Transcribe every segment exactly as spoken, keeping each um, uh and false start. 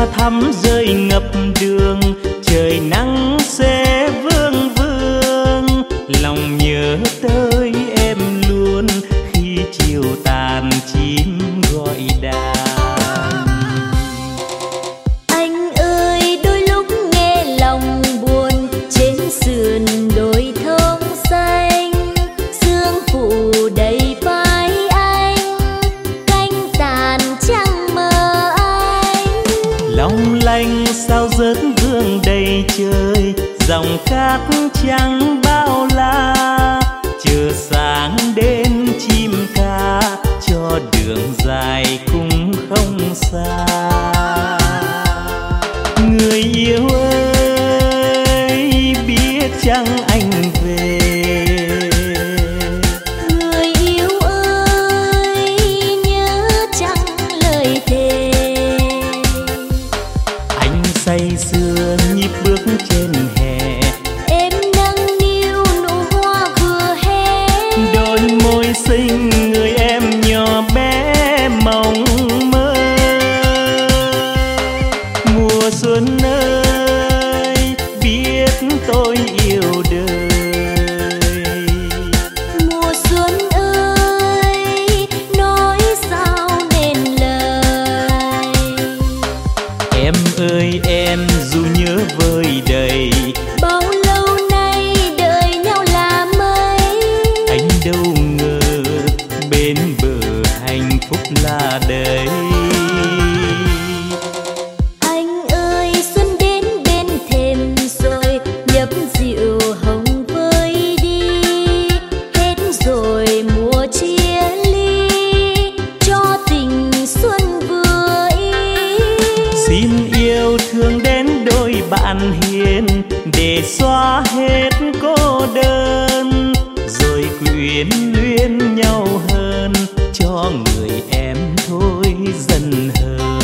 mưa thắm rơi ngập đường, trời nắng sẽ vương vương. Lòng nhớ tới em luôn khi chiều tàn chim gọi đàn. Anh ơi đôi lúc nghe lòng buồn, trên sườn đồi thông xanh sương phủ đầy vai anh, cánh tàn trăng mơ anh. Long lanh sao rớt vương đầy trời, dòng cát trắng bao la. Chờ sáng đến chim ca cho đường dài cũng không xa. Người yêu ơi biết chăng anh về, người yêu ơi nhớ chăng lời thề. anh say sưa nhịp bước trên hè, Em nâng niu nụ hoa vừa hé, đôi môi xinh người em nhỏ bé mong mơ. Mùa xuân ơi biết tôi yêu đời, mùa xuân ơi nói sao nên lời. em ơi em dù nhớ vơi đầy, Bao lâu nay đợi nhau là mấy, anh đâu ngờ bên bờ hạnh phúc là đây. anh ơi xuân đến bên thềm rồi, nhấp rượu hồng vơi đi. Hết rồi mùa chia ly, cho tình xuân vừa ý. Xin yêu thương đến đôi bạn hiền, để xóa hết cô đơn, rồi quyến luyến nhau hơn, cho người em thôi dần hơn.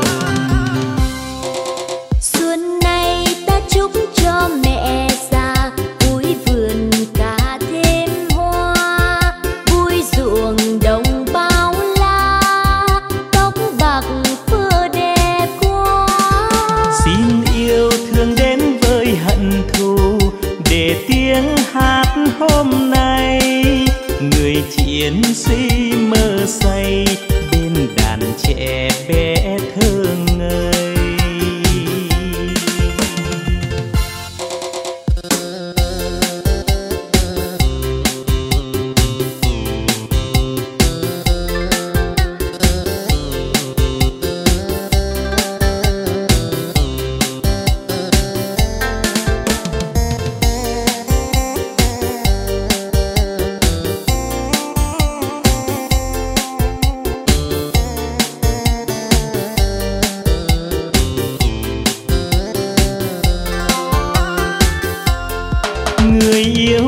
Xuân này ta chúc cho mẹ già, vui vườn cả thêm hoa, vui ruộng đồng bao la, tóc bạc phơ đẹp quá. Xin yêu thương đến với hận thù, để tiếng hát hôm nay người chiến sĩ mơ say bên đàn trẻ bé thơ ngây. Người yêu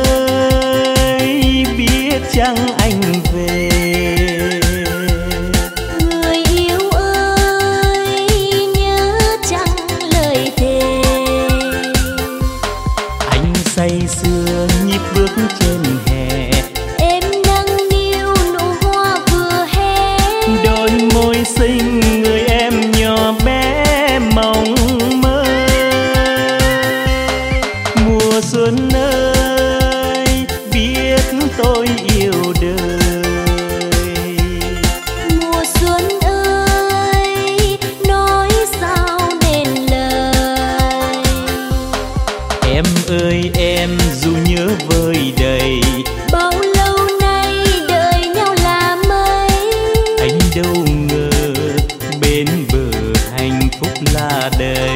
ơi biết chăng anh về, Người yêu ơi nhớ chăng lời thề. anh say sưa nhịp bước trên hè, Em nâng niu nụ hoa vừa hé, đôi môi xinh người em nhỏ bé mong mơ. Mùa xuân ơi biết tôi yêu đời, mùa xuân ơi nói sao nên lời. em ơi em dù nhớ vơi đầy, Bao lâu nay đợi nhau là mấy, anh đâu ngờ bên bờ hạnh phúc là đây.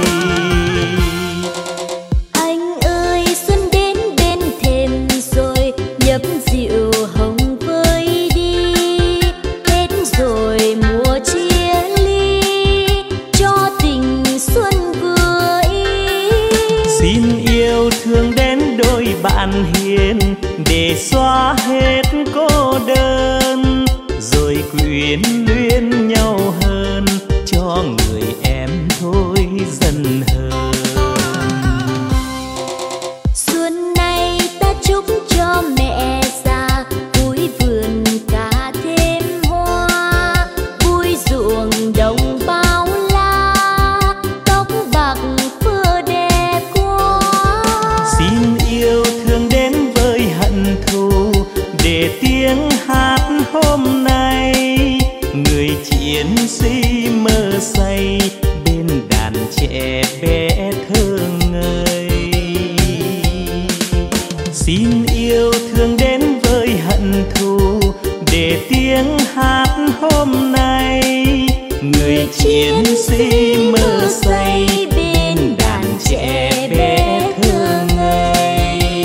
anh ơi xuân đến bên thềm rồi, nhấp rượu hồng vơi đi. Hết rồi mùa chia ly, cho tình xuân vừa ý. Xin yêu thương đến đôi bạn hiền, để xóa hết cô đơn, rồi quyến luyến nhau hơn, cho người em thôi dần hơn. Xuân này ta chúc cho mẹ già, vui vườn cả thêm hoa, vui ruộng đồng bao la, để tiếng hát hôm nay người chiến sĩ mơ say bên đàn trẻ bé thơ ngây.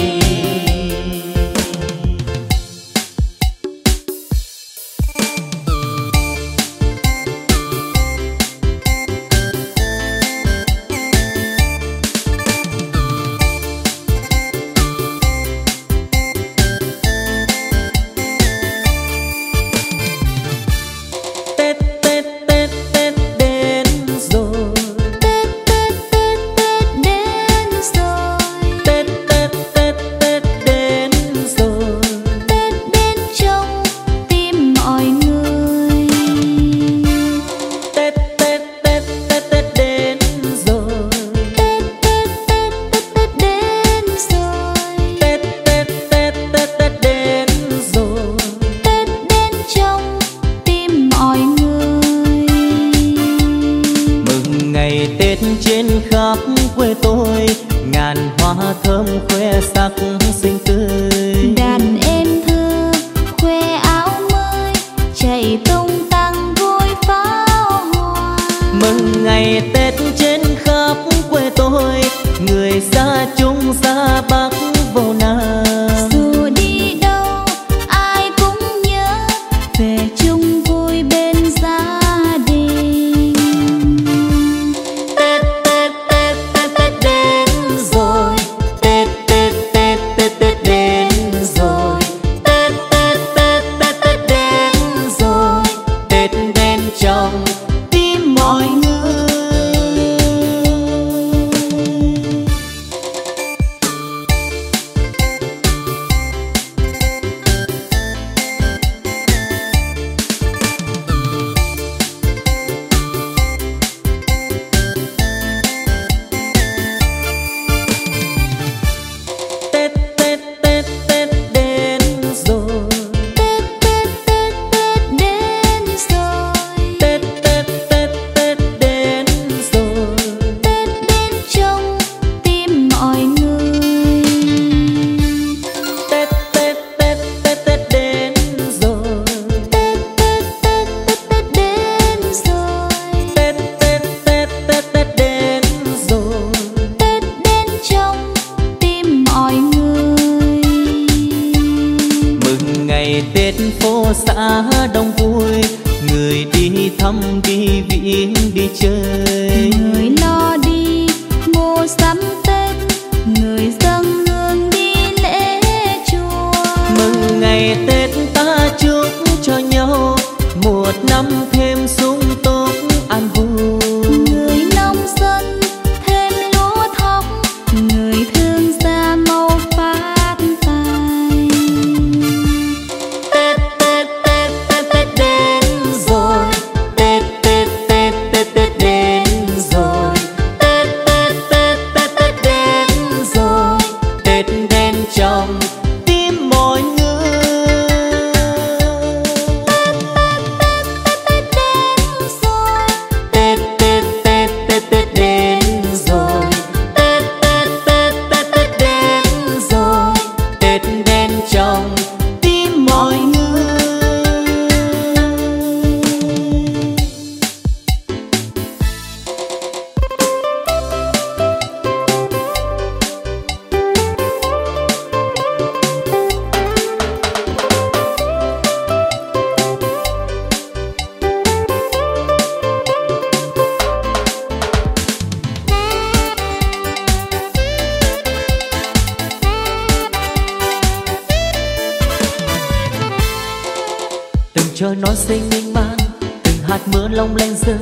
trời non xinh mênh mang, từng hạt mưa long lanh rơi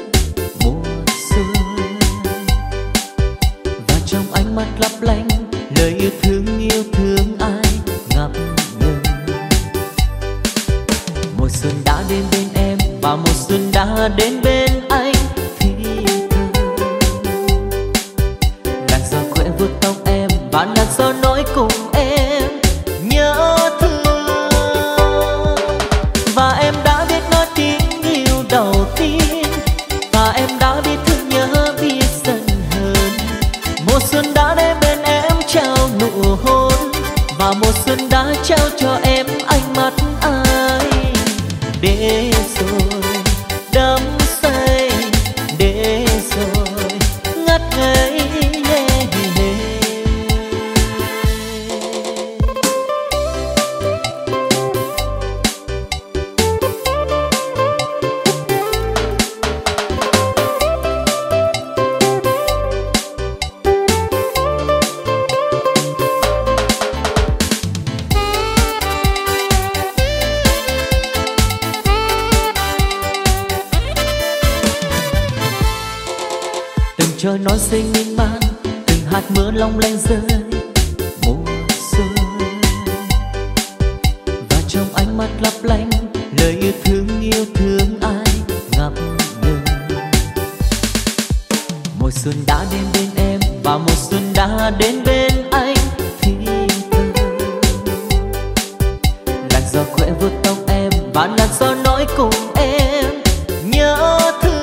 mùa xuân. Và trong ánh mắt lấp lánh lời yêu thương yêu thương ai ngập ngừng. Mùa xuân đã đến bên em và mùa xuân đã đến bên anh thì thầm. Làn gió khẽ vuốt tóc em và làn gió nói cùng em nhớ thương. Và em đã biết nói tiếng yêu đầu tiên, và em đã biết thương nhớ biết giận hờn. Mùa xuân đã đến bên em trao nụ hôn, và mùa xuân đã trao cho em ánh mắt ai để rồi đắm say, để rồi ngất ngây. Trời nói xinh mênh mang, từng hạt mưa long lanh rơi mùa xuân, và trong ánh mắt lấp lánh lời yêu thương yêu thương ai ngập ngừng. Mùa xuân đã đến bên em và mùa xuân đã đến bên anh thì thầm. Làn gió khẽ vuốt tóc em và làn gió nói cùng em nhớ thương.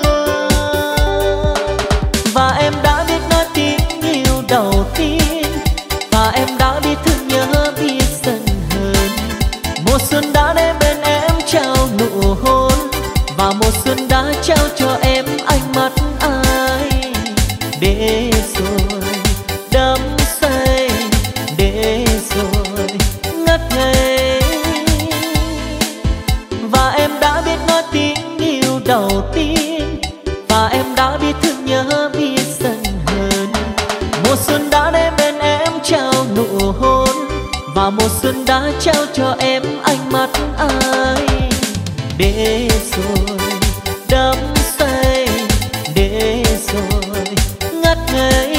Và em đã biết nói tiếng yêu đầu tiên, và em đã biết thương nhớ biết giận hờn. Mùa xuân đã đến bên em trao nụ hôn, và mùa xuân đã trao cho em ánh mắt ai. Để rồi đắm say, để rồi ngất ngây. Và em đã biết nói tiếng yêu đầu tiên, và em đã biết thương nhớ biết giận hờn. Mùa xuân đã đến bên em trao nụ hôn, và mùa xuân đã trao cho em ánh mắt ai. Để rồi đắm say, để rồi ngất ngây.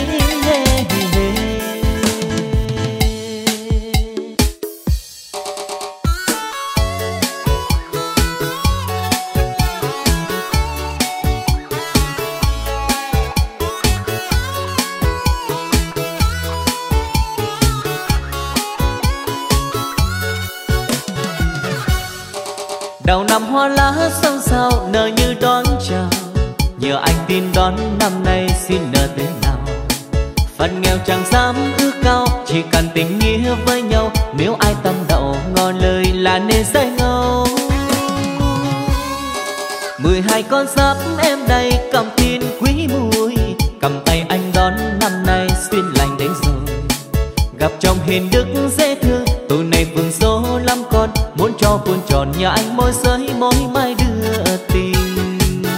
Đầu năm hoa lá xanh xao nở như đón chào, nhờ anh tin đón năm nay xin nở thế nào. Phận nghèo chẳng dám ước cao, chỉ cần tình nghĩa với nhau. Nếu ai tâm đậu ngỏ lời là nên say ngâu. Mười hai con giáp em đây cầm tin quý mùi, cầm tay anh đón năm nay xuyên lành đến rồi. Gặp chồng hiền đức dễ thương, tuổi này vườn số lắm con. Muốn cho buồn tròn nhà anh môi giới mối mai đưa tình.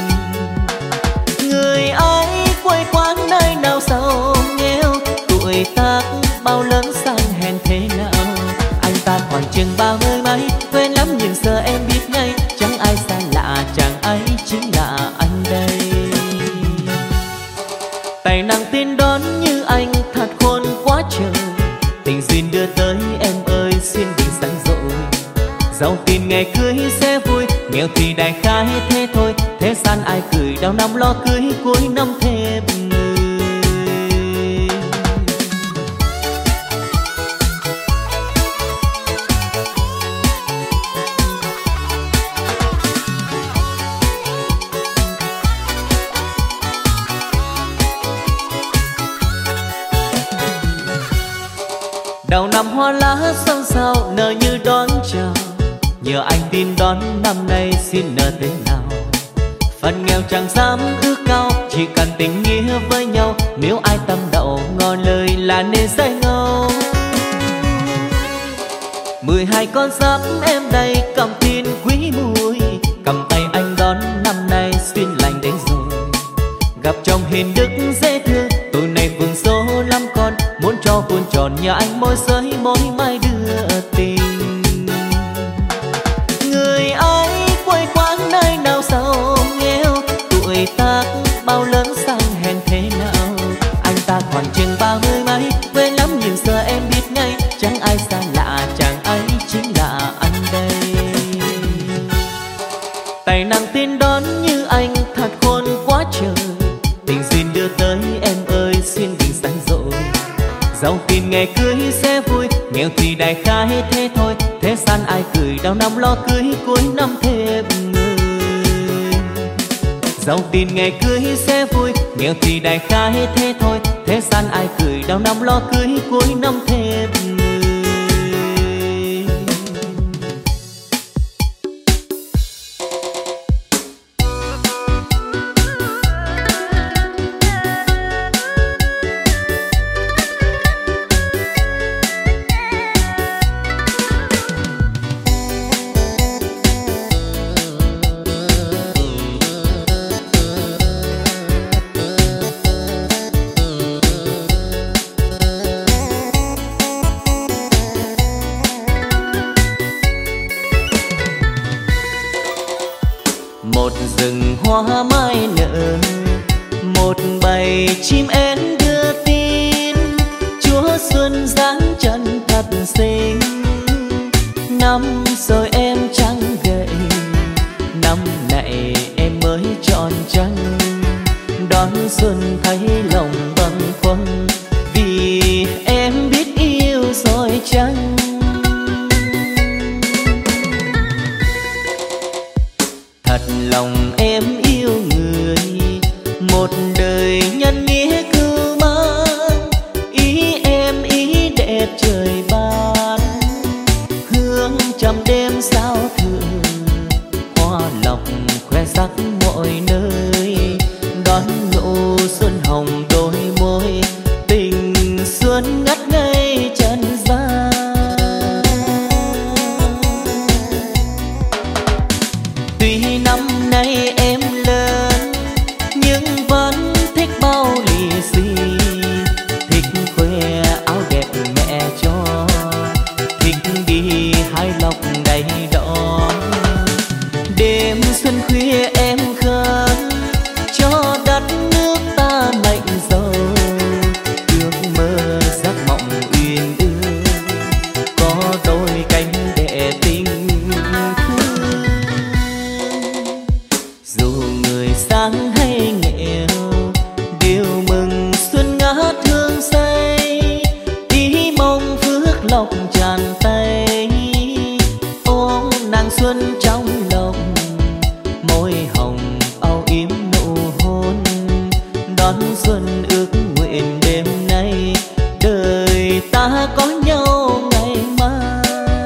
Người ấy quê quán nơi nào giàu nghèo, tuổi tác bao lớn sang hèn thế nào. Anh ta khoảng chừng ba mươi mấy, quen lắm nhưng giờ em biết ngay. Chẳng ai xa lạ, chàng ấy chính là anh đây. Tài năng tin đón như anh thật khôn quá trời. Tình duyên đưa tới em ơi xin đừng sáng dội. Giàu tiền ngày cưới sẽ vui, nghèo thì đại khái thế thôi. Thế gian ai cười đầu năm lo cưới cuối năm thêm người. Đầu năm hoa lá xanh xao nở như đón chào, nhờ anh tin đón năm nay xin nở thế nào. Phận nghèo chẳng dám ước cao, chỉ cần tình nghĩa với nhau. Nếu ai tâm đậu ngỏ lời là nên say ngâu. Mười hai con giáp em đây cầm tin quý mùi, cầm tay anh đón năm nay xuyên lành đến rồi. Gặp chồng hiền đức dễ thương, tuổi này vườn số lắm con. Muốn cho buồn tròn nhà anh môi giới mối mai đưa tình. Người ấy quê quán nơi nào giàu nghèo, tuổi tác bao lớn sang hèn thế nào. Anh ta khoảng chừng ba mươi mấy, quê lắm nhưng giờ em biết ngay. Chẳng ai xa lạ, chàng ấy chính là anh đây. Tài năng tin đón như anh thật khôn quá trời. Tình duyên đưa tới em ơi xin đừng sáng dội. Giàu tiền ngày cưới sẽ vui, nghèo thì đại khái thế thôi. Thế gian ai cười đầu năm lo cưới cuối năm thêm người. Giàu tiền ngày cưới sẽ vui, nghèo thì đại khái thế thôi. Thế gian ai cười đầu năm lo cưới cuối năm thêm người. rừng hoa mai nở, một bầy chim én đưa tin Chúa xuân dáng chân thật xinh. Năm rồi em trắng gậy, năm này em mới tròn trăng, đón xuân thấy lòng bâng khuâng vì em biết yêu rồi chăng. Thật lòng em yêu người, một đời nhân nghĩa cưu mang, ý em ý đẹp trời ban, hương trăm đêm sao thường, hoa lộc khoe sắc mọi nơi, đón nụ xuân hồng đôi môi, tình xuân ngất ngây trần gian. Tuy năm nay em lớn nhưng vẫn thích bao lì xì, thích khoe áo đẹp mẹ cho, thích đi hái lộc đầy đỏ. Đêm xuân khuya em khấn cho đất nước ta mạnh giàu, ước mơ giấc mộng uyên ương, có đôi cánh để tình thương. Dù người sáng hay nghèo đều mừng xuân ngát hương say, ý mong phước lộc tràn tay, ôm nàng xuân trong lòng, môi hồng âu yếm nụ hôn, đón xuân ước nguyện đêm nay đời ta có nhau ngày mai.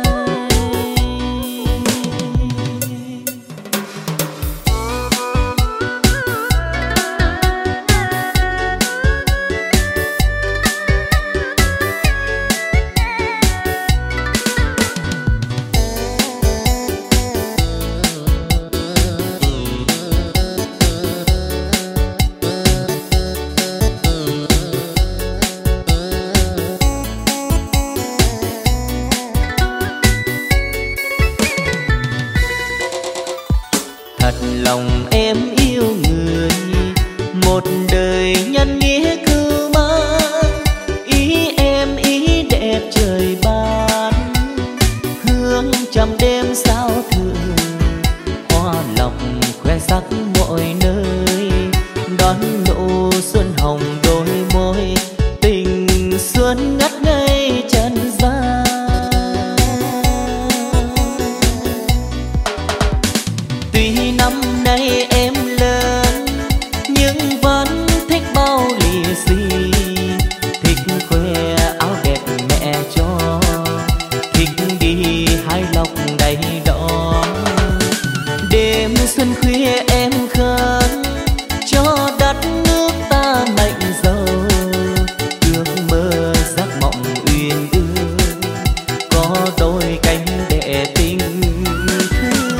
Thật lòng em yêu người, một đời nhân nghĩa cưu mang, ý em ý đẹp trời ban, hương trăm đêm sao thường, hoa lộc khoe sắc mọi nơi, đón nụ xuân hồng đôi môi, tình xuân ngất ngây trần gian. Tuy năm nay em lớn nhưng vẫn thích bao lì xì, thích khoe áo đẹp mẹ cho, thích đi hái lộc đầy đỏ. Đêm xuân khuya em khấn cho đất nước ta mạnh giàu, ước mơ giấc mộng uyên ương, có đôi cánh để tình thương.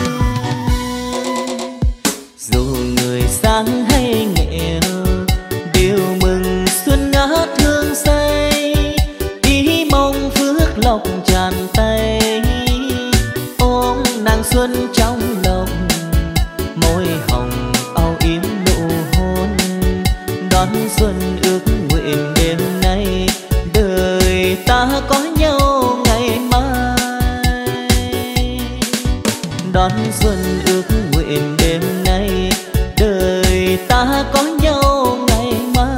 Dù người sáng hay nghèo đều mừng xuân ngát hương say, ý mong phước lộc tràn tay, ôm nàng xuân trong lòng, môi hồng âu yếm nụ hôn, đón xuân ước nguyện đêm nay đời ta có nhau ngày mai. Đón xuân ước nguyện đêm nay đời ta có nhau ngày mai.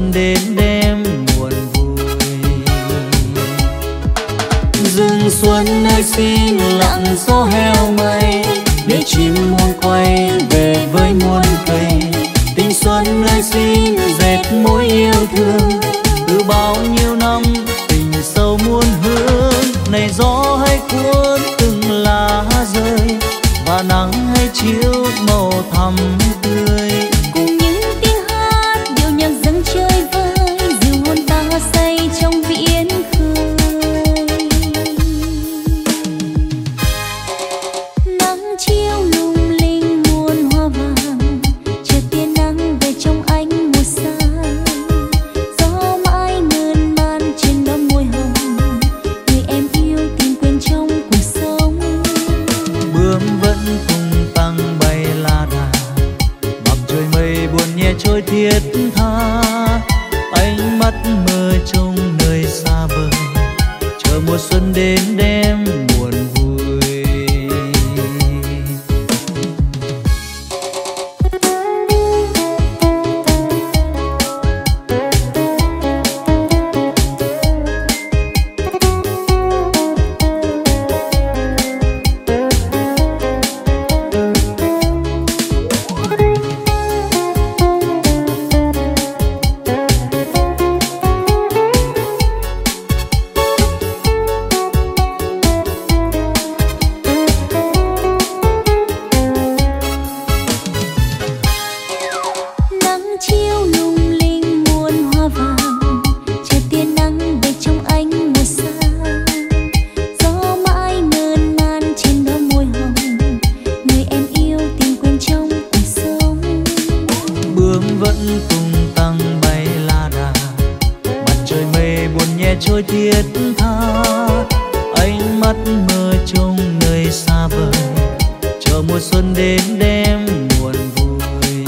xuân đến đêm buồn vui. Rừng xuân ơi xin lặng gió heo mây, để chim muôn quay về với muôn cây. Tình xuân ơi xin dệt mối yêu thương, từ bao nhiêu năm tình sâu muôn hương. Này gió hay cuốn từng lá rơi, và nắng hay chiếu màu thắm tươi. Cùng những tiếng hát điệu nhạc dâng chơi vơi, dìu hồn ta say trong viễn khơi. Nắng chiếu lung linh muôn hoa vàng, chờ tia nắng về trong ánh mùa sang. Gió mãi ngân man trên đóa môi hồng, người em yêu tìm quên trong cuộc sống. Bướm vẫn tung tăng bay la đà, mặc trời mây buồn nhẹ trôi thiết tha. Ánh mắt mơ trông nơi xa vời, chờ mùa xuân đến đêm buồn vui. Nắng chiếu lung linh muôn hoa vàng, chờ tia nắng về trong ánh mùa sang. Gió mãi ngân man trên đóa môi hồng, người em yêu tìm quên trong cuộc sống. Bướm vẫn tung tăng bay la đà, mặt trời mây buồn nhẹ trôi thiết tha. Ánh mắt mơ trông nơi xa vời, chờ mùa xuân đến đêm buồn vui.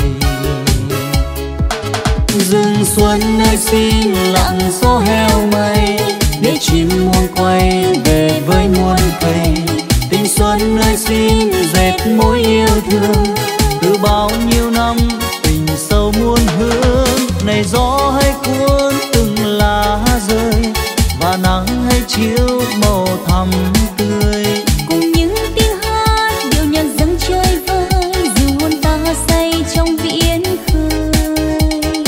Rừng xuân ơi xin lặng gió heo mây, để chim muôn quay về với muôn cây. Tình xuân ơi xin dệt mối yêu thương, từ bao nhiêu năm tình sâu muôn hương. Này gió hay cuốn từng lá rơi, và nắng hay chiếu màu thắm tươi. Cùng những tiếng hát điệu nhạc dâng chơi vơi, dìu hồn ta say trong viễn khơi.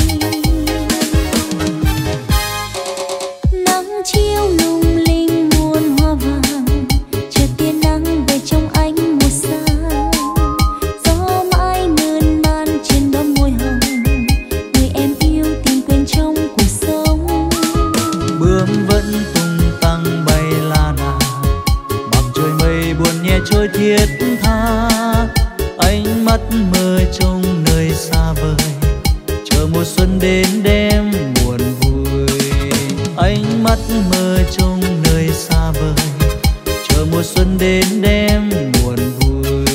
Nắng chiếu lung linh muôn hoa vàng, chờ tia nắng về trong ánh mùa sang. Gió mãi ngân man trên đóa môi hồng, người em yêu tìm quên trong cuộc sống. Bướm vẫn tung tăng bay la đà, mặc trời mây buồn nhẹ trôi thiết tha. Ánh mắt mơ trông nơi xa vời, chờ mùa xuân đến đêm buồn vui. Ánh mắt mơ trông nơi xa vời, chờ mùa xuân đến đêm buồn vui.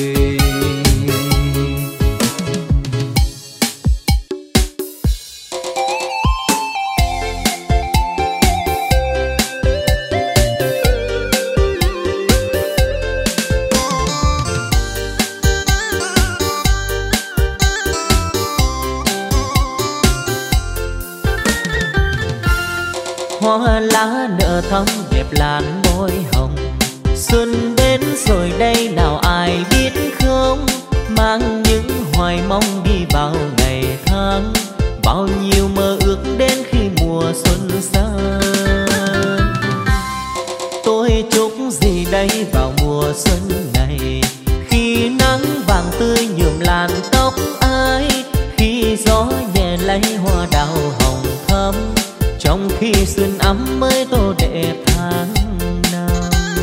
Hoa lá nở thắm đẹp làn môi hồng, xuân đến rồi đây nào ai biết không. Mang những hoài mong đi vào ngày tháng, bao nhiêu mơ ước đến khi mùa xuân sang. Tôi chúc gì đây vào mùa xuân này, khi nắng vàng tươi nhuộm làn tóc ai, khi gió nhẹ lấy hoa đào hồng thắm, trong khi xuân ấm mới tô đẹp tháng năm.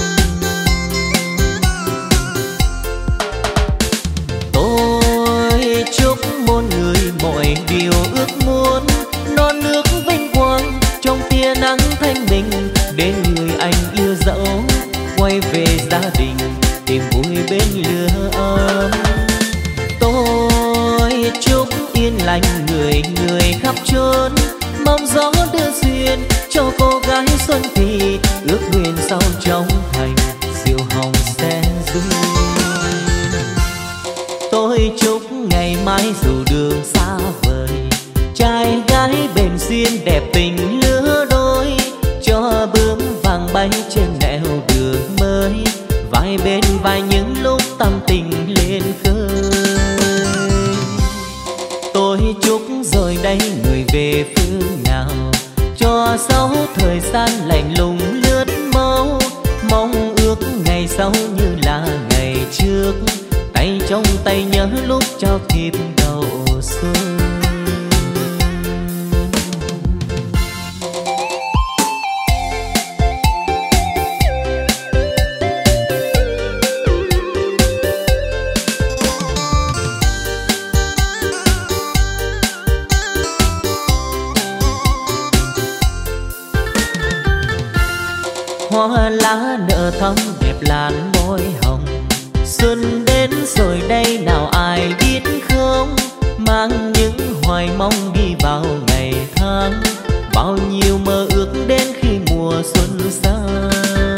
Tôi chúc muôn người mọi điều ước muốn, non nước vinh quang trong tia nắng thanh bình, để người anh yêu dấu quay về gia đình tìm vui bên lửa ấm. Tôi chúc yên lành người người khắp chốn, mong gió đưa duyên cho cô gái xuân thì ước nguyện sau trong thành diệu hồng sẽ duyên. Tôi chúc ngày mai dù đường xa vời, trai gái bền duyên vai những lúc tâm tình lên khơi. Tôi chúc rồi đây người về phương nào, cho dấu thời gian lạnh lùng lướt mau. Mong ước ngày sau như là ngày trước, tay trong tay nhớ lúc trao thiệp đầu xuân. Hoa lá nở thắm đẹp làn môi hồng, xuân đến rồi đây nào ai biết không. Mang những hoài mong đi vào ngày tháng, bao nhiêu mơ ước đến khi mùa xuân sang.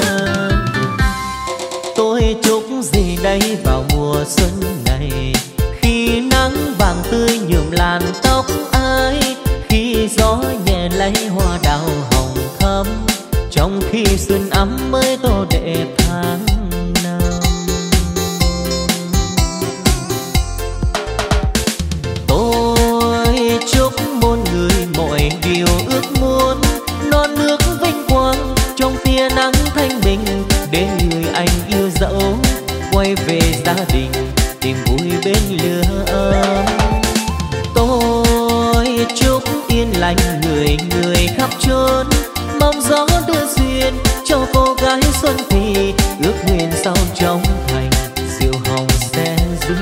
Tôi chúc gì đây vào mùa xuân này, khi nắng vàng tươi nhuộm làn tóc ai, khi gió nhẹ lấy hoa đào hồng thắm, trong khi xuân ấm mới tô đẹp tháng năm. Tôi chúc muôn người mọi điều ước muốn, non nước vinh quang trong tia nắng thanh bình, để người anh yêu dẫu quay về gia đình tìm vui bên lửa ấm. Tôi chúc yên lành người người khắp chốn, mong gió đưa duyên cho cô gái xuân thì ước nguyện sau trong thành diệu hồng sẽ duyên.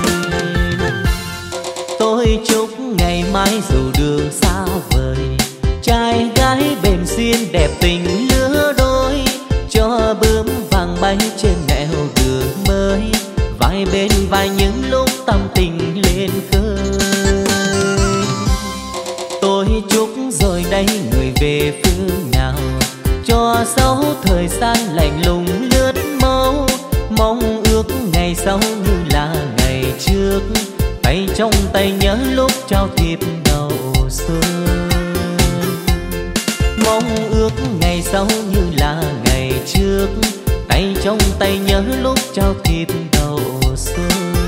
Tôi chúc ngày mai dù đường xa vời, trai gái bền duyên đẹp tình lứa đôi, cho bướm vàng bay trên nẻo đường mới, vai bên vai những lúc tâm tình lên khơi. Tôi chúc rồi đây người về phương nào, cho dấu thời gian lạnh lùng lướt mau. Mong ước ngày sau như là ngày trước, tay trong tay nhớ lúc trao thiệp đầu xuân. Mong ước ngày sau như là ngày trước, tay trong tay nhớ lúc trao thiệp đầu xuân.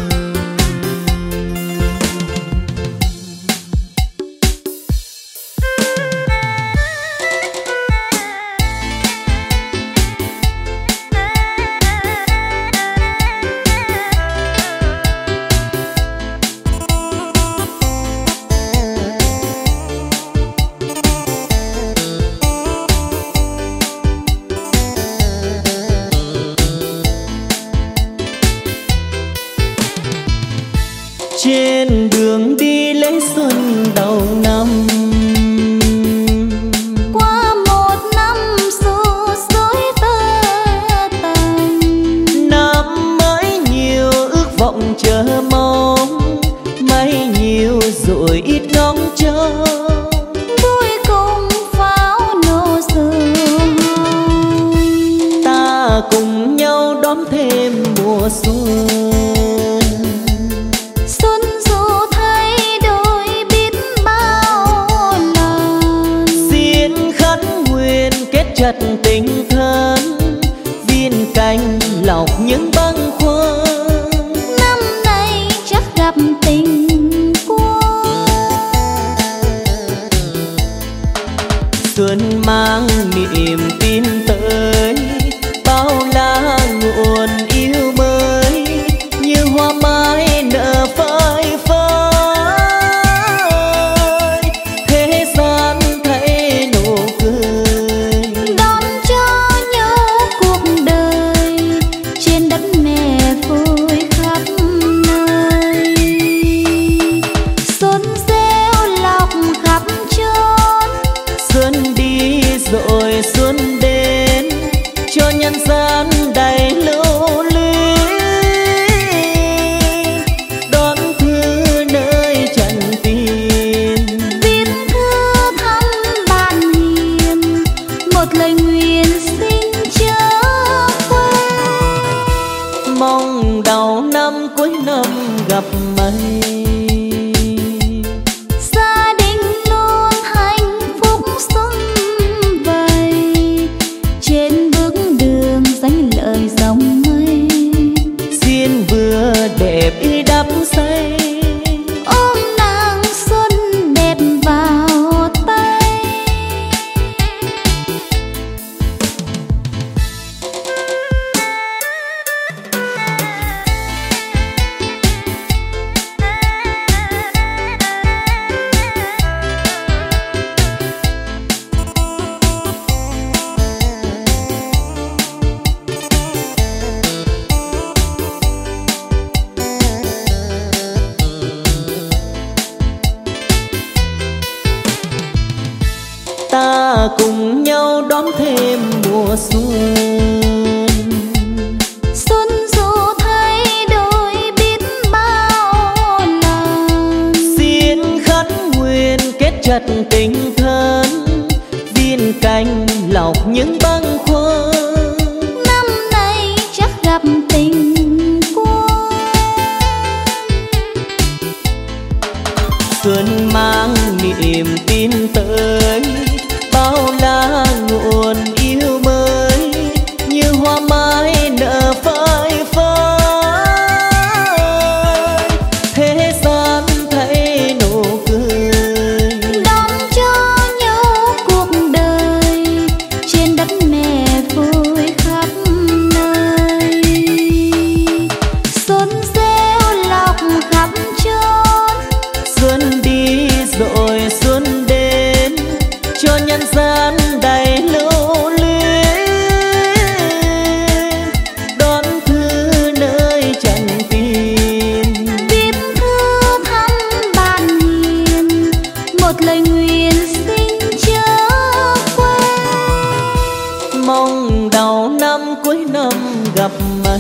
Trên đường đi lễ xuân đầu năm, qua một năm dù dối tơ tàn, năm mới nhiều ước vọng chờ mong, may nhiều rồi ít ngóng trông. vui cùng pháo nổ sương, Ta cùng nhau đón thêm mùa xuân. Chặt tình thân viên canh lọc những băng khoăn, năm nay chắc gặp tình quân. Xuân mang niềm tin tới, bao la nguồn yêu mới, như hoa mai nở phai phai. Thế gian thấy nụ cười, rồi xuân đến cho nhân gian đầy lưu ly. Đón thư nơi trần tiền, viết thư thăm bạn hiền, một lời nguyện xin chớ quên. Mong đầu năm cuối năm gặp may, trên bước đường danh năm gặp mây.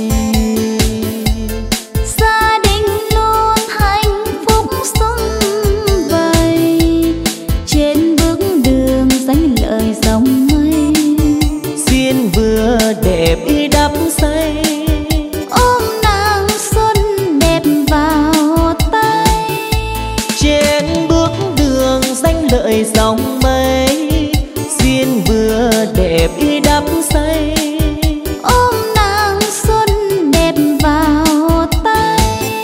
Gia đình luôn hạnh phúc sum vầy, trên bước đường danh lợi dòng mây. Xiên vừa đẹp y đắp say, ôm nàng xuân đẹp vào tay. trên bước đường danh lợi dòng mây. Xiên vừa đẹp y đắp say, Ôm nàng xuân đẹp vào tay.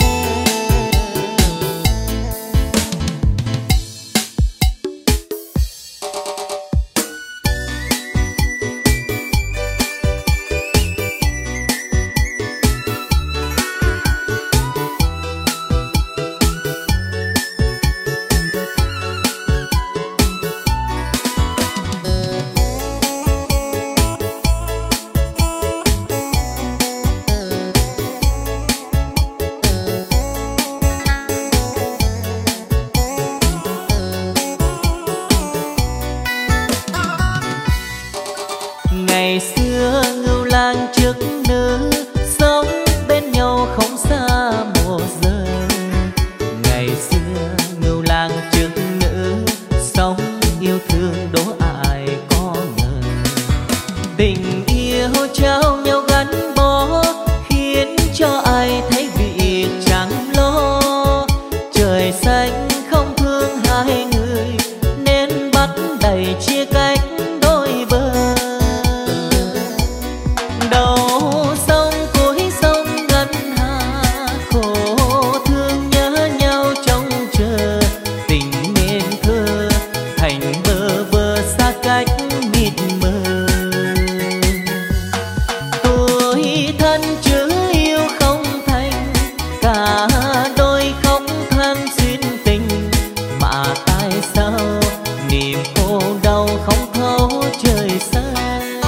Ngày xưa ngưu lang trước nữ, sống bên nhau không xa một giờ. Ngày xưa ngưu lang trước nữ, sống yêu thương đố ai có ngờ. Tình yêu trao nhau gắn bó, khiến cho ai thấy việc chẳng lo. Trời xanh không thương hai người, nên bắt đầy chia cách đôi bờ. Đầu sông cuối sông ngân hà, khổ thương nhớ nhau trông chờ. Tình nên thơ thành bơ vơ xa cách mịt mờ. Tuổi thân chữ yêu không thành, cả đôi không than duyên tình. Mà tại sao niềm khổ đau không thấu trời xanh.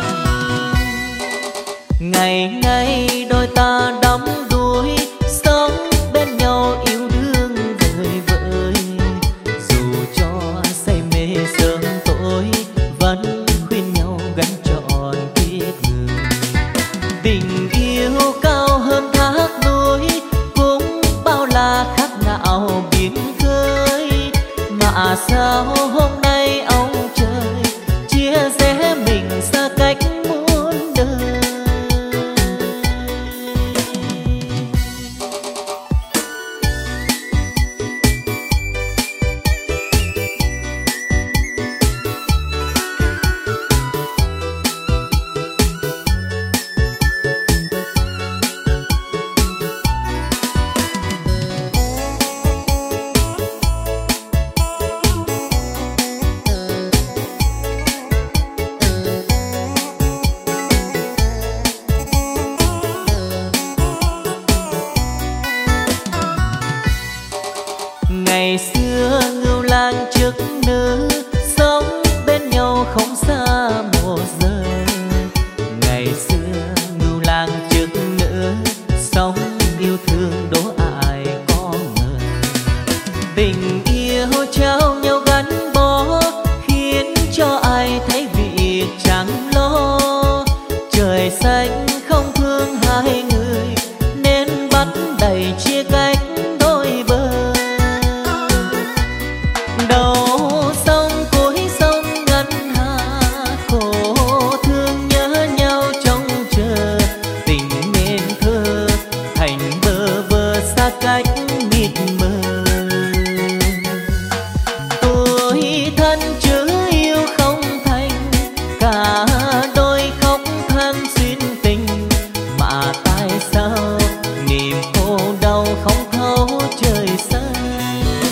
Ngày ngày đôi ta đắm đuối, sống bên nhau yêu đương vời vợi. Dù cho say mê sớm tối, vẫn khuyên nhau gắn trọn kiếp người. Tình yêu cao hơn thác núi, cũng bao la khác nào biển khơi. Mà sao hôm nay ông trời chia rẽ mình xa cách muôn đời. Ngày xưa ngưu lang trước nữ, sống bên nhau không xa một giờ. Ngày xưa ngưu lang trước nữ, sống yêu thương đố ai có ngờ. Tình yêu trao nhau gắn bó, khiến cho ai thấy việc chẳng lo. Trời xanh không thương hai người, nên bắt đầy chia cách đôi bờ. Đầu sông cuối sông ngân hà, khổ thương nhớ nhau trông chờ. Tình nên thơ thành bơ vơ xa cách mịt mờ. Tuổi thân chữ yêu không thành, cả đôi khóc than duyên tình. Mà tại sao niềm khổ đau không thấu trời xanh.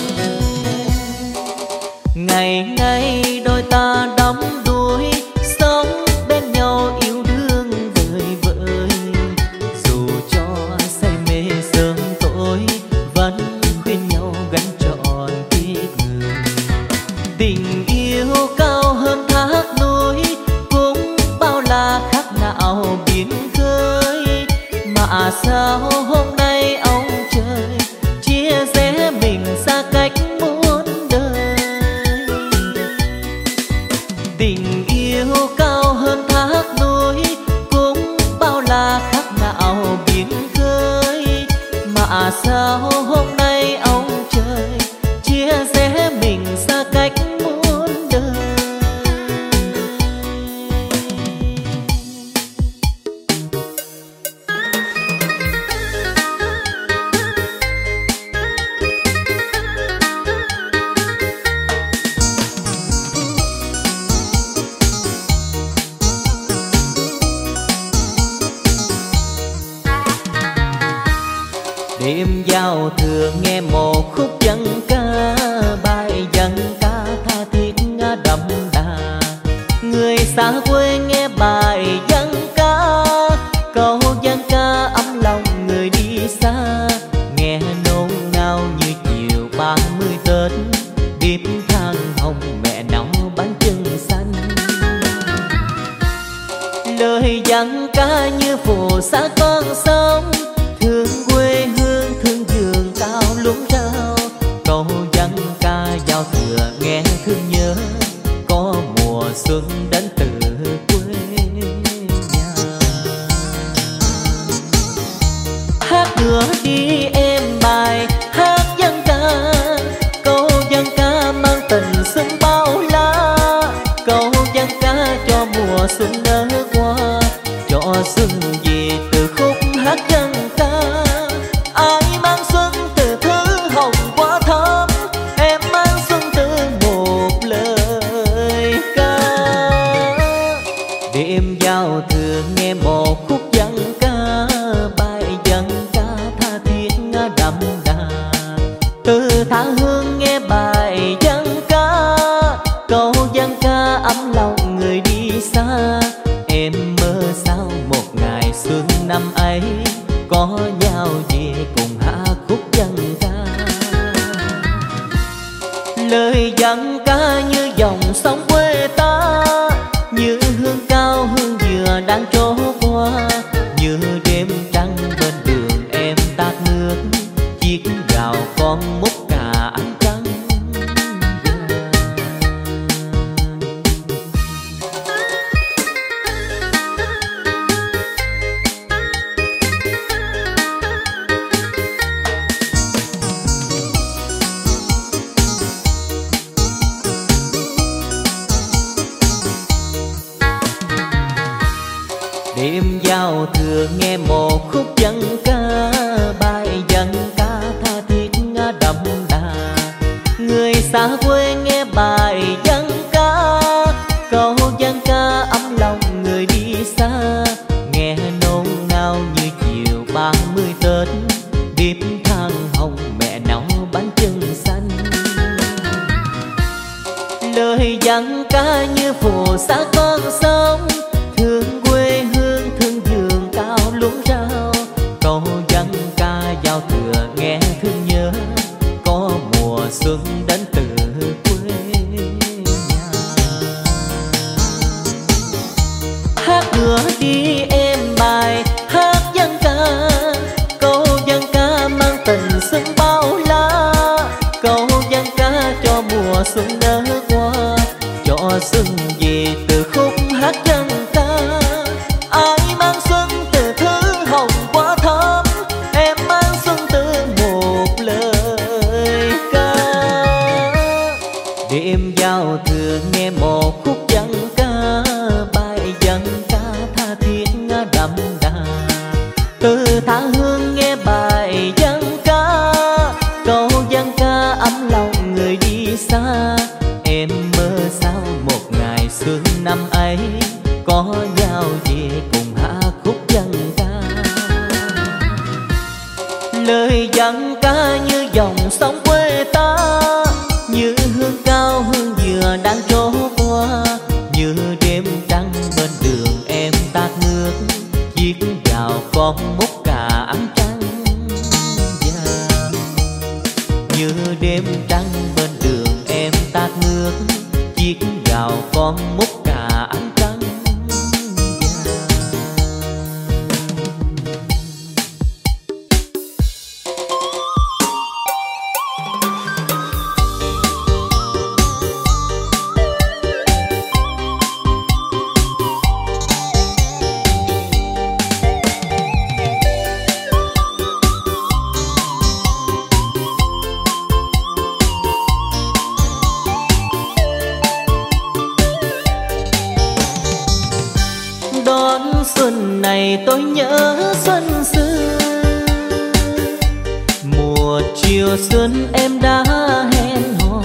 Ngày ngày đôi ta đắm đuối, sống bên nhau yêu đương vời vợi. Dù cho say mê sớm tối, vẫn khuyên nhau gắn trọn kiếp người. Tình yêu cao hơn thác núi, cũng bao la khác nào biển khơi. Mà sao hôm nay ông trời chia rẽ mình xa cách muôn đời. Tình yêu cao hơn thác núi, cũng ca như phù sa con sông, thương quê hương thương vườn cao lúng rau. Câu dân ca giao thừa nghe thương nhớ, có mùa xuân đến từ quê nhà. Hát nữa đi em bài hát dân ca, câu dân ca mang tình xuân bao la. Câu dân ca cho mùa xuân nở qua, cho xuân về từ khúc hát dân ca. Ai mang xuân từ thứ hồng qua thắm, em mang xuân từ một lời ca. Đêm giao thừa nghe một khúc dân ca, bài dân ca tha thiết đậm đà. Từ tha hương nghe bài dân ca, câu dân ca ấm lòng người đi xa. Em mơ sao một ngày xuân năm ấy, có nhau về cùng hát khúc dân ca. Lời dân ca như dòng sông quê ta, như hương cao hương dừa đang trổ qua. Như đêm trăng bên đường em tát nước, chiếc gạo con múc cà ăn trắng. Đêm giao thừa nghe một khúc dân ca, bài dân ca tha thiết đậm đà. Người xa quê nghe bài dân ca, câu dân ca ấm lòng người đi xa. Nghe nôn nao như chiều ba mươi Tết, bếp than hồng mẹ nấu bánh chưng xanh. Lời dân ca như phù sa con sông, thương quê hương thương vườn cao lúng rau. Câu dân ca giao thừa nghe thương nhớ, có mùa xuân đến từ quê nhà. Hát nữa đi em bài hát dân ca, câu dân ca mang tình xuân bao la. Câu dân ca cho mùa xuân nở qua, cho xuân về từ khúc hát dân ca. Ai mang xuân từ thứ hồng qua thắm, em mang xuân từ một lời ca. Đêm giao thừa nghe một khúc dân ca, bài dân ca tha thiết đậm đà. Từ tha hương nghe bài dân ca, câu dân ca ấm lòng người đi xa. Em mơ sao một ngày xuân năm ấy, có nhau về cùng hát khúc dân ca. Lời dân ca như dòng sông quê ta, như hương cao hương dừa đang trổ qua. Như đêm trăng bên đường em tát nước, chiếc gạo con múc cà ăn trắng vàng. Như đêm trăng bên đường em tát nước, chiếc gạo con múc cà ăn trắng vàng. Đón xuân này tôi nhớ xuân xưa, mùa chiều xuân em đã hẹn hò.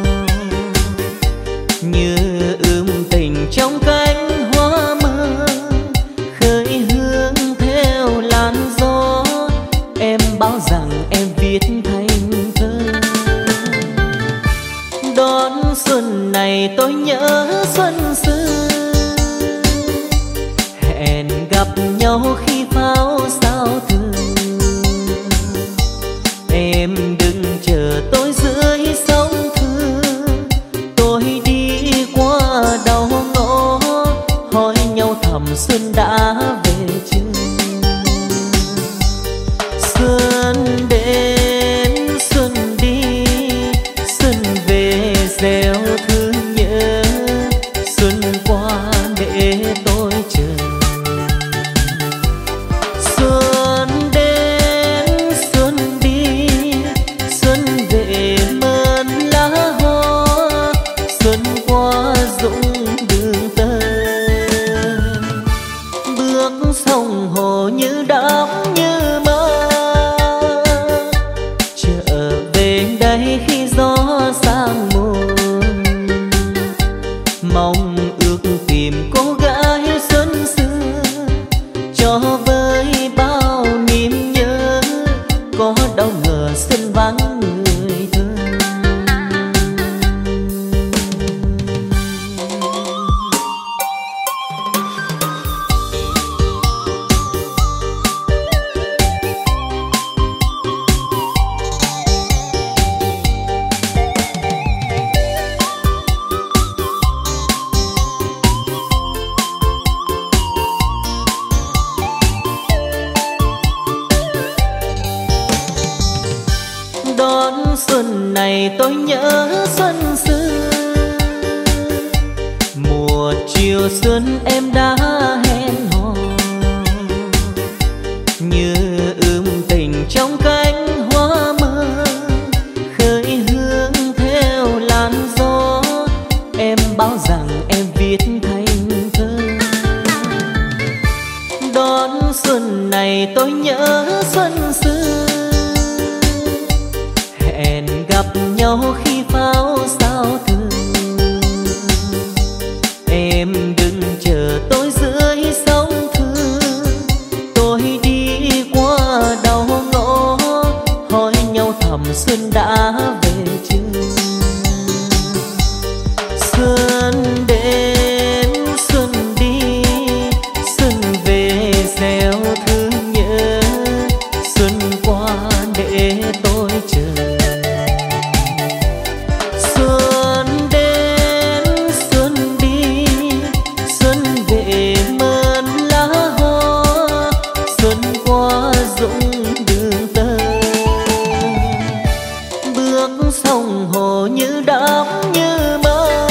Như ươm tình trong cánh hoa mơ, khơi hương theo làn gió. Em báo rằng em viết thành thơ. Đón xuân này tôi nhớ xuân xưa, hẹn gặp nhau khi pháo sao thường. Em đừng chờ tôi dưới sông Thương, tôi đi qua đầu ngõ hỏi nhau thầm xuân đã về. bước sông hồ như đắm như mơ, trở về đây khi gió sang muôn, mong ước tìm cô gái xuân xưa cho với bao niềm nhớ, có đâu ngờ xuân vắng người thơ. Đón xuân này tôi nhớ xuân xưa, mùa chiều xuân em đã hẹn hò, như ươm tình trong cánh hoa mơ, khơi hương theo làn gió, em bảo rằng em viết thành thơ. Đón xuân này tôi nhớ xuân xưa, hẹn gặp nhau khi pháo sao thường, em đừng chờ tôi dưới sông Thương, tôi đi qua đầu ngõ hỏi nhau thầm xuân đã về chưa. Xuân đến xuân đi, xuân về gieo thương nhớ, xuân qua để tôi chờ. Sông hồ như đắm như mơ,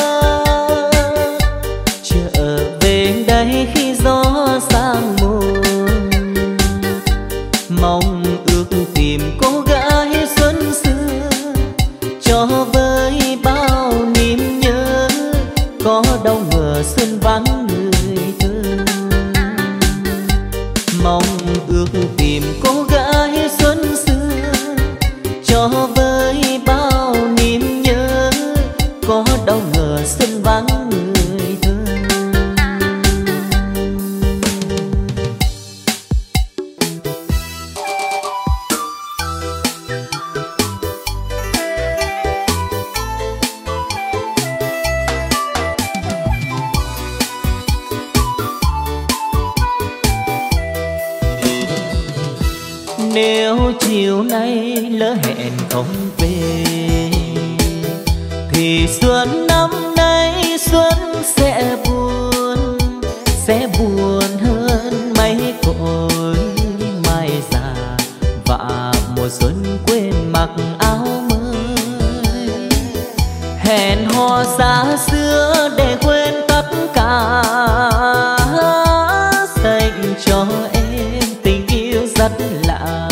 trở về đây khi gió sang muôn, mong ước tìm cô gái xuân xưa cho với bao niềm nhớ, có đâu ngờ xuân vắng người thơ. Mong ước tìm cô gái xuân xưa cho với bao niềm nhớ, có đâu ngờ xuân vắng người thơ. Nếu chiều nay lỡ hẹn không về, thì xuân năm nay xuân sẽ buồn, sẽ buồn hơn mấy cội mai già, và mùa xuân quên mặc áo mới. Hẹn hò xa xưa để quên tất cả, dành cho em tình yêu rất lạ.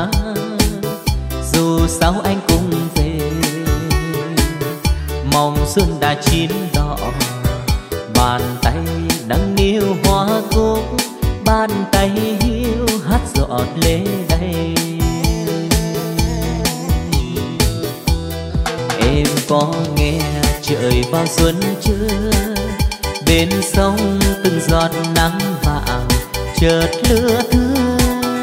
Dù sao anh cũng về, mong xuân đã chín đỏ, bàn tay đang níu hoa cúc, bàn tay hiu hát giọt lệ đầy. Em có nghe trời vào xuân chưa? Bên sông từng giọt nắng vàng chợt lưa thưa,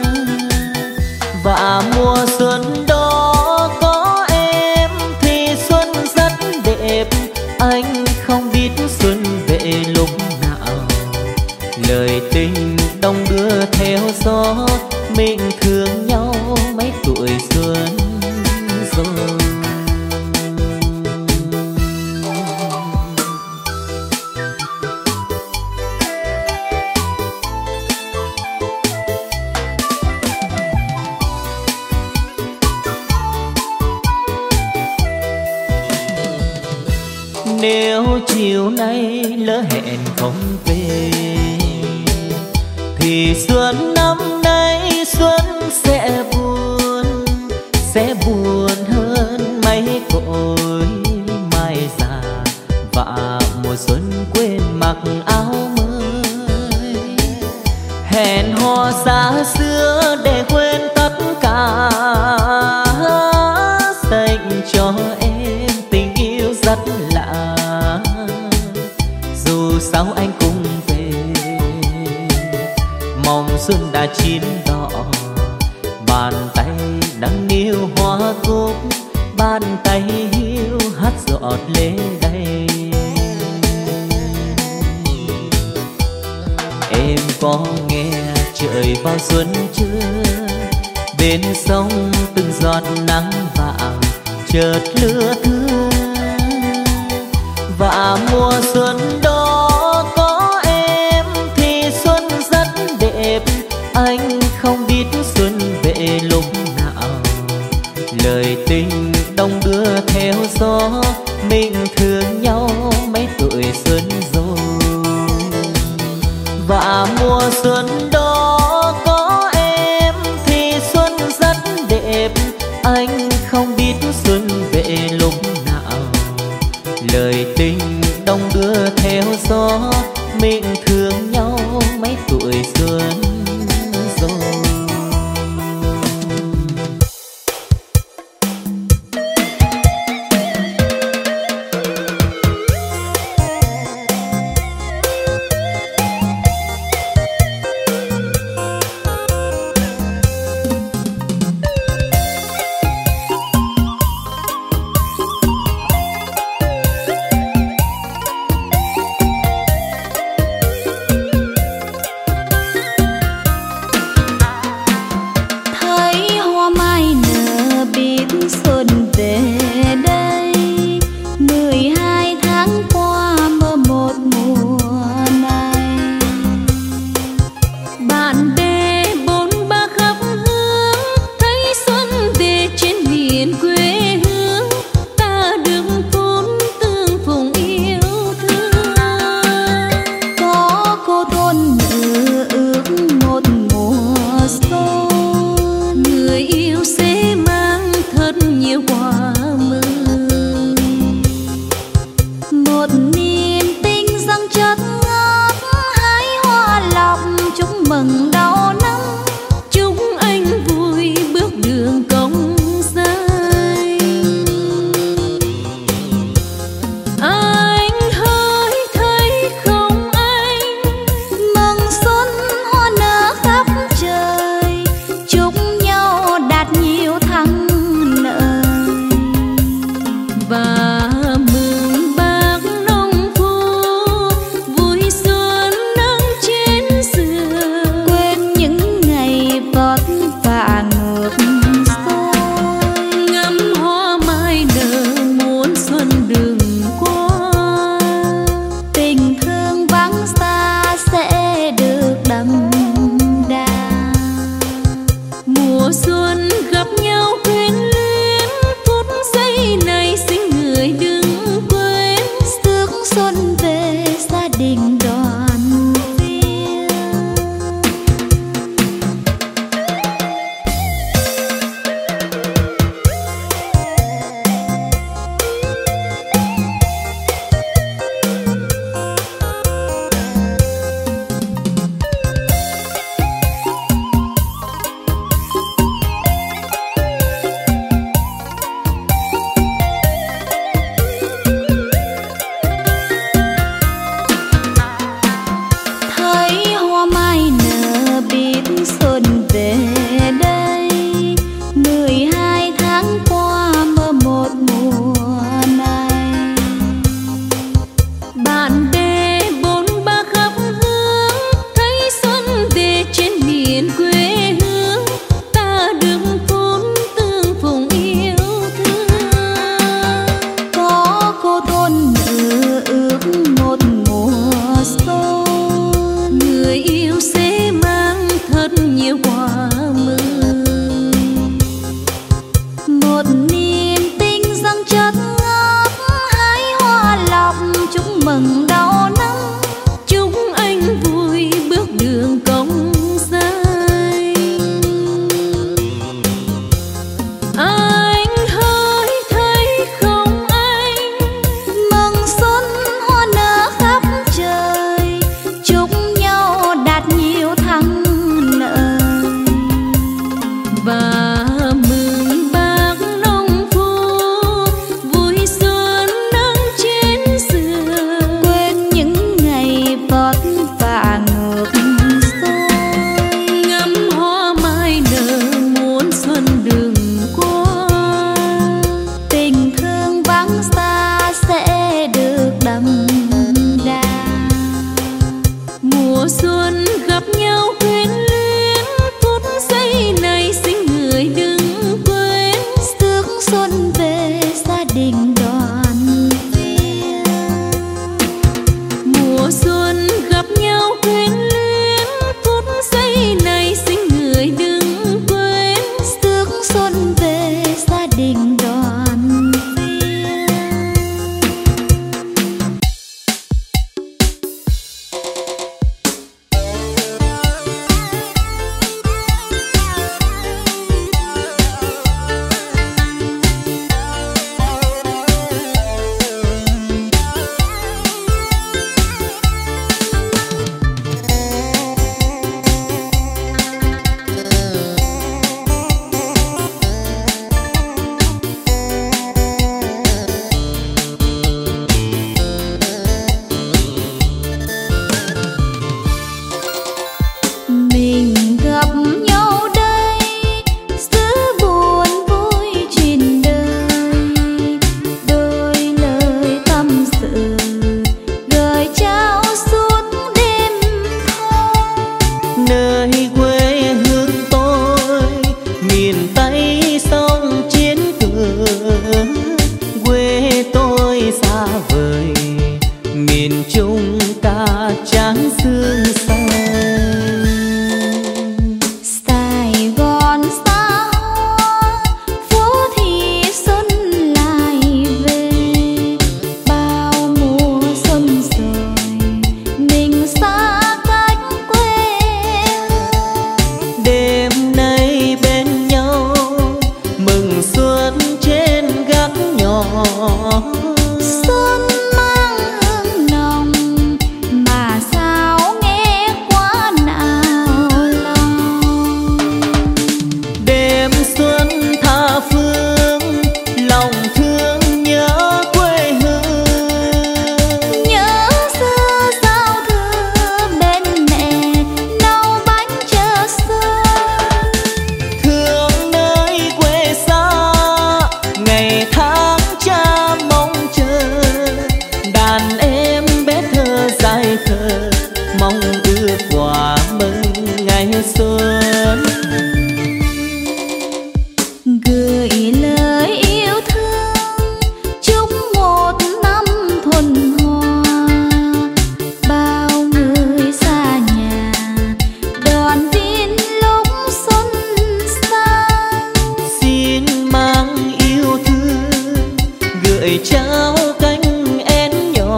và mùa xuân đó có em thì xuân rất đẹp. Anh không biết xuân về lúc nào, lời tình đông đưa theo gió, mình thương nhau mấy tuổi xuân rồi. Nếu chiều nay lỡ hẹn không về, thì xuân năm nay xuân sẽ buồn, sẽ buồn hơn mấy cội mai già, và mùa xuân quên mặc áo mới. hẹn hò xa xưa để quên tất cả, dành cho em tình yêu rất lạ. Dù sao anh cũng về, mong xuân đã chín đỏ, bàn tay đang níu hoa cúc, bàn tay hiu hát giọt lệ đầy. Em có nghe trời vào xuân chưa? Bên sông từng giọt nắng vàng chợt lưa thưa, và mùa xuân đó có em thì xuân rất đẹp. Anh không biết xuân về lúc nào, lời tình đông đưa theo gió, mình thương nhau mấy tuổi xuân rồi. Và mùa xuân đó có em thì xuân rất đẹp. Anh không biết xuân về lúc nào, lời tình đông đưa theo gió, mình thương nhau mấy tuổi xuân rồi. thăng người quê hương tôi, miền Tây sông chiến cửa. Quê tôi xa vời, miền Trung ta trắng sương xanh. Sài Gòn xa hoa, phố thị xuân lại về. Bao mùa xuân rồi, mình xa cách quê. Đêm nay bên nhau, mừng xuân trên gác nhỏ. Xuân mang hương nồng, mà sao nghe quá nào lòng. Đêm xuân tha phương, lòng thương nhớ quê hương. Nhớ xưa giao thừa bên mẹ nấu bánh chờ xuân. Thương nơi quê xa, ngày tháng cha mong chờ. Đàn em bé thơ dài khờ, mong ước quà mừng ngày xuân. Gửi lời yêu thương, chúc một năm thuần hòa. Bao người xa nhà, đoàn viên lúc xuân sang. Xin mang yêu thương, gửi trao cánh én nhỏ.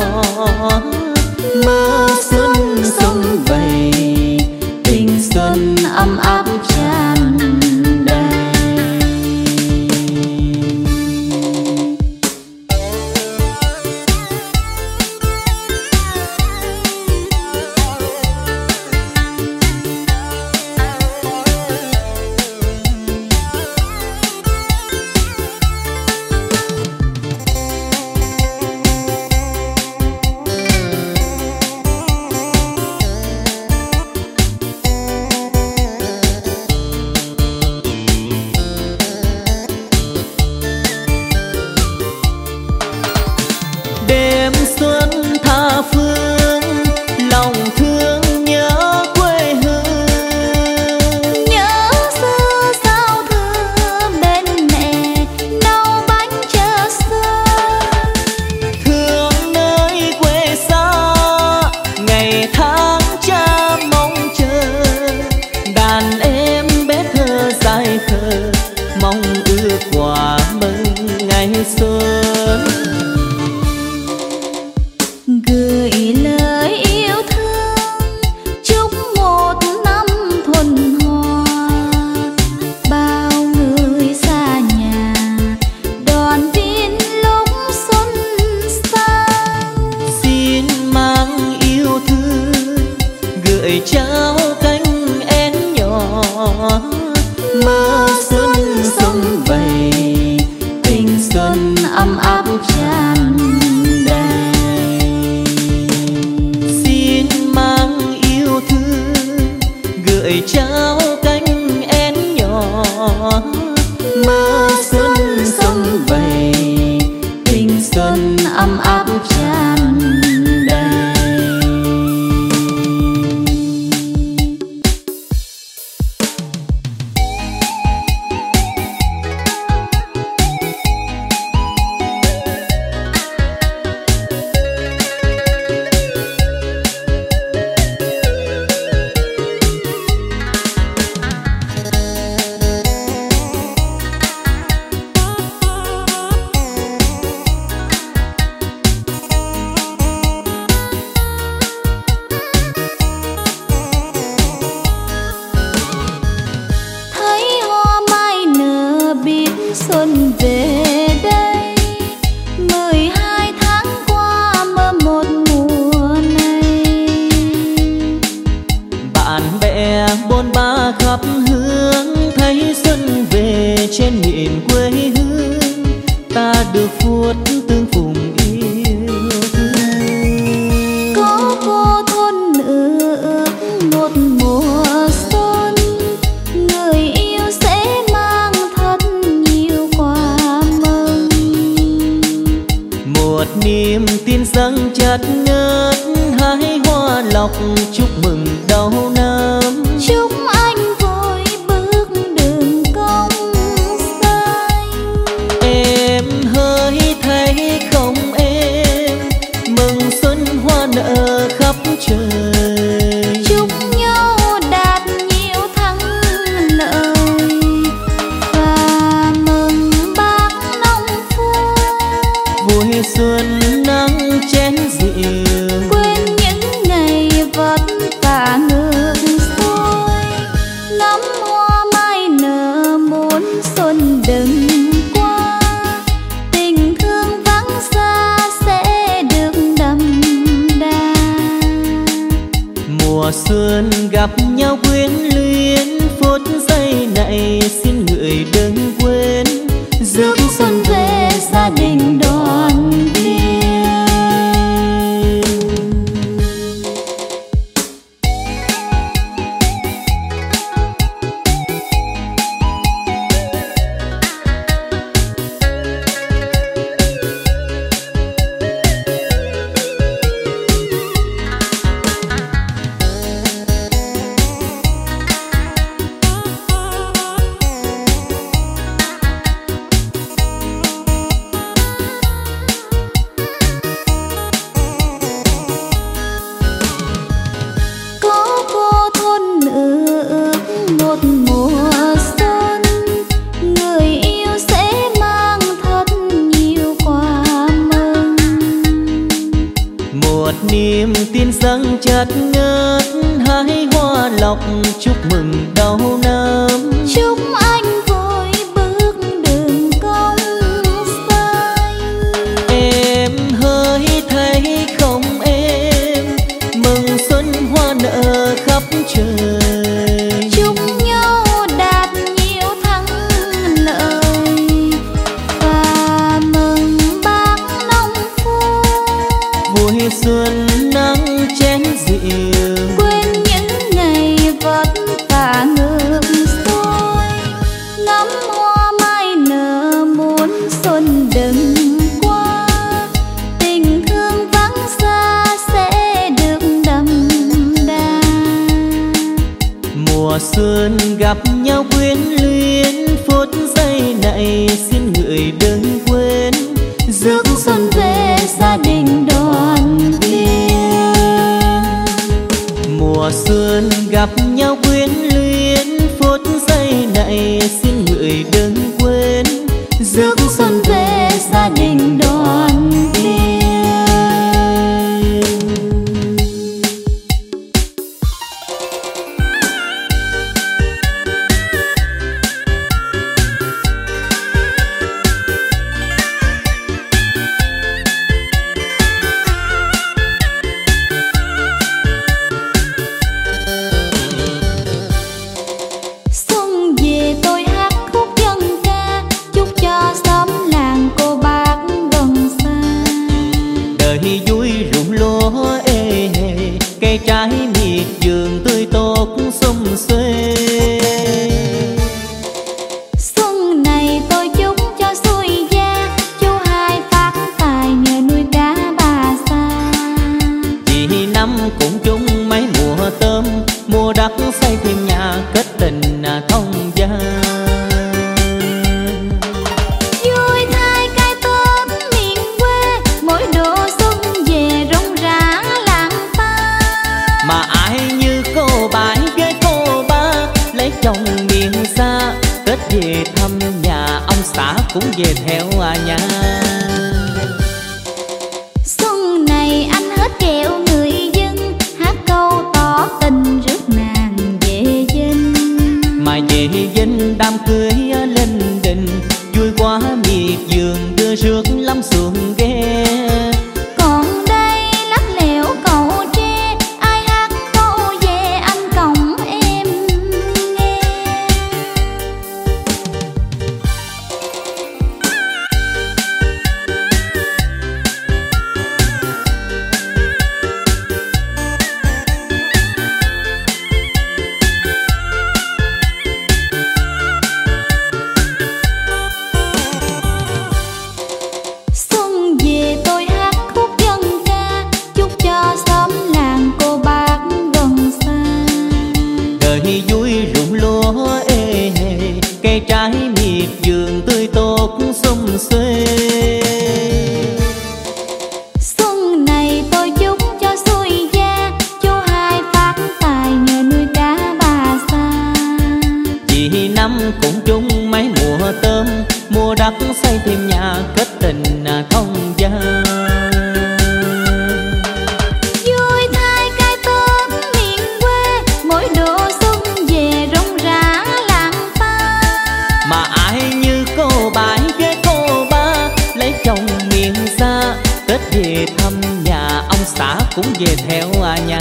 Mơ xuân sum vầy, tình xuân ấm áp tràn đầy. Đêm xuân tha phương, lòng thương nhớ quê hương. Nhớ xưa giao thừa bên mẹ nấu bánh chờ xuân. Thương nơi quê xa, ngày tháng cha mong chờ. Đàn em bé thơ dài khờ, mong ước quà mừng ngày xuân. Gửi lời yêu thương, chúc một năm thuần hòa. Bao người xa nhà, đoàn viên lúc xuân sang. Xin mang yêu thương, gửi trao cánh én nhỏ. Mơ xuân sum vầy, tình xuân ấm áp tràn đầy. Xin mang yêu thương, gửi trao cánh én nhỏ. Mơ xuân sum vầy, tình xuân ấm áp tràn đầy. Thấy hoa mai nở biết xuân về đây. Mười hai tháng qua mơ một mùa này. Bạn bè bôn ba khắp hướng, thấy xuân về trên miền quê hương. Ta được phút tương phùng yêu thương. Có cô thôn nữ ước một mùa xuân. Người yêu sẽ mang thật nhiều quà mừng. Một niềm tin dâng chợt ngất, hái hoa lộc chúc mừng đầu năm. Chúc ngắm hoa mai nở muốn xuân đừng qua, tình thương vắng xa sẽ được đậm đà. Mùa xuân gặp nhau quyến luyến, phút giây này xin người đừng quên, rước xuân về gia đình đoàn viên. Niềm tin dâng chợt ngất, hái hoa lộc chúc mừng đầu năm. Chúc anh vui bước đường cong xanh. Em hỡi thấy không em, mừng xuân hoa nở khắp trời. Chúc nhau đạt nhiều thắng lợi và mừng bác nông phu vui xuân nắng chén rượu, quên những ngày vất vả ngược xuôi. Ngắm hoa mai nở muốn xuân đừng qua, tình thương vắng xa sẽ được đậm đà. Mùa xuân gặp nhau quyến luyến, phút giây này xin người đừng quên, rước xuân về gia đình đoàn viên. Mùa xuân gặp nhau quyến luyến, phút giây này xin người đừng quên, rước xuân về gia đình đoàn viên. Trái miệt vườn tươi tốt xum xuê. Xuân này tôi chúc cho xuôi gia, chú hai phát tài nghề nuôi cá bà sa. Chị năm cũng chung mấy mùa tôm, mua đất xây thêm nhà kết tình thông gia. Vui thay cái tết miền quê, mỗi độ xuân về rộn rã làng ta. Mà ai như cô bái với cô ba, lấy chồng miền xa, Tết về thăm nhà, ông xã cũng về theo à nhà. Xuân này anh hết kẹo người dân, hát câu tỏ tình rước nàng về dinh. Mà về dinh đám cưới lên đình, vui quá miệt vườn đưa rước lắm xuồng ghe. Còn đây lắc lẻo cầu tre, ai hát câu về anh cổng em nghe. Xuân về tôi hát khúc dân ca, chúc cho xóm làng cô bác gần xa. Đời vui rụng lúa ê hề, cây trái miệt vườn tươi tốt xum xuê. Xuân này tôi chúc cho xuôi gia, chú hai phát tài nghề nuôi cá bà sa. Chị năm cũng chung mấy mùa tôm, mua đất xây thêm nhà kết tình thông gia. Vui thay cái tết miền quê, mỗi độ xuân về rộn rã về theo à nhà.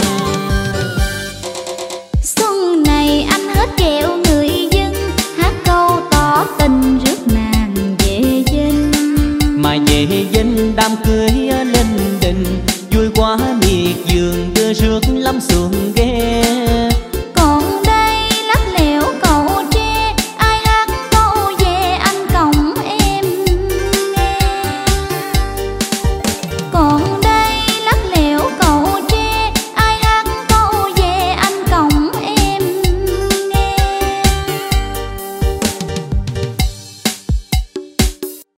Xuân này anh hết kẹo người dân, hát câu tỏ tình rước nàng về dinh. Mà về dinh đám cưới lên đình, vui quá miệt vườn đưa rước lắm xuân